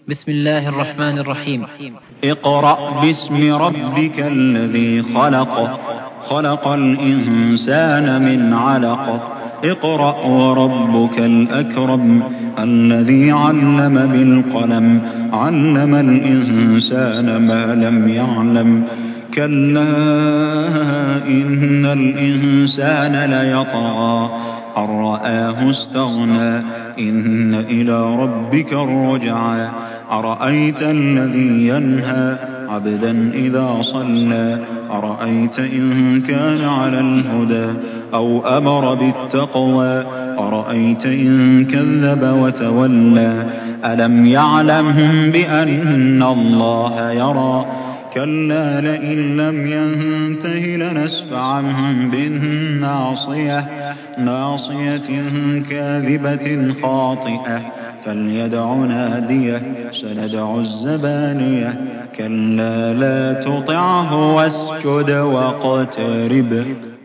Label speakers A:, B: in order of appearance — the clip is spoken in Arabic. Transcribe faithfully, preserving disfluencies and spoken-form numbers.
A: بسم الله الرحمن الرحيم.
B: اقرأ باسم ربك الذي خلق خلق الإنسان من علق اقرأ وربك الأكرم الذي علم بالقلم علم الإنسان ما لم يعلم كلا إن الإنسان ليطغى أن رآه استغنى إن إلى ربك الرجعى أرأيت الذي ينهى عبدا إذا صلى أرأيت إن كان على الهدى أو أمر بالتقوى أرأيت إن كذب وتولى ألم يعلم بأن الله يرى كلا لئن لم ينته لنسفعا بالناصية ناصية كاذبة خاطئة فليدع ناديه سندع الزبانية كلا لا تطعه واسجد واقترب.